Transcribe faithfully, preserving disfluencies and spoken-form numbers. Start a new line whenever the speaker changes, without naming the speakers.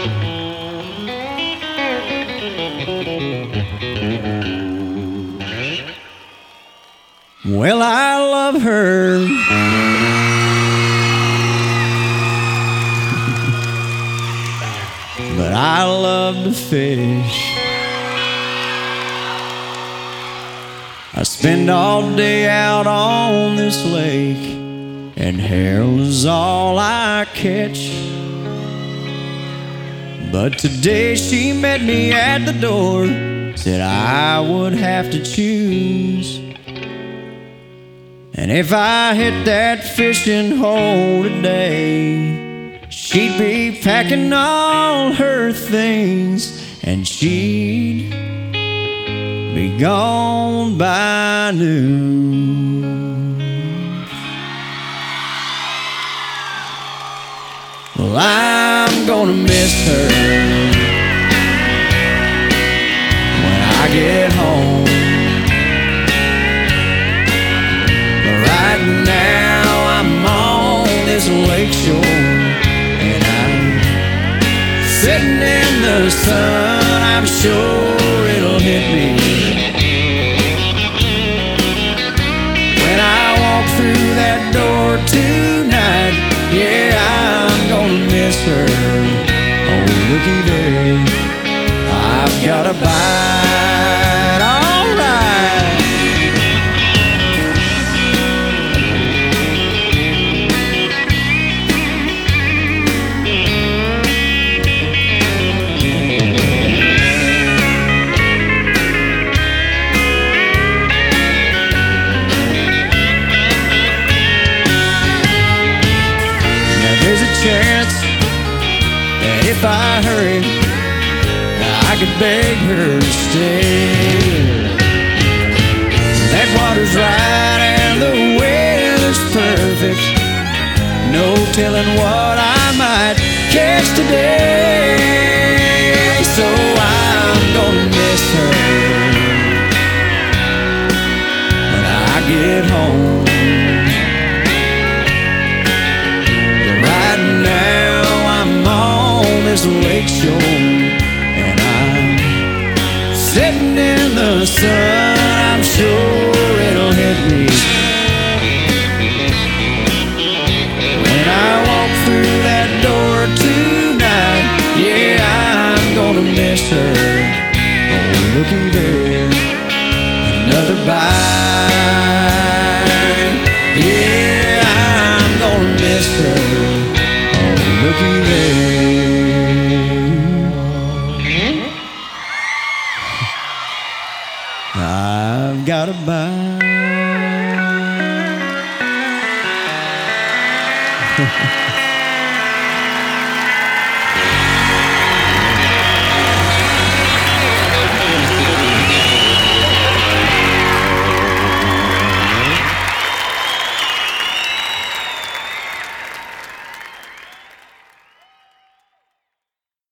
Well, I love her, but I love to fish. I spend all day out on this lake, and Harold is all I catch. But today she met me at the door, said I would have to choose. And if I hit that fishing hole today, she'd be packing all her things, and she'd be gone by noon. Well, I'm gonna miss her when I get home. Lake shore, and I'm sitting in the sun. I'm sure it'll hit me when I walk through that door tonight. Yeah, I'm gonna miss her. Oh, looky there, I've got a bite. All right. Chance that if I hurried, I could beg her to stay. That water's right and the weather's perfect. No telling what I might catch today. So I'm gonna miss her when I get home. This lake shore, and I'm sitting in the sun. I'm sure it'll hit me when I walk through that door tonight. Yeah, I'm gonna miss her. Oh, looky there, another bite. Yeah, I'm gonna miss her. Oh, looky there. I've got a bite.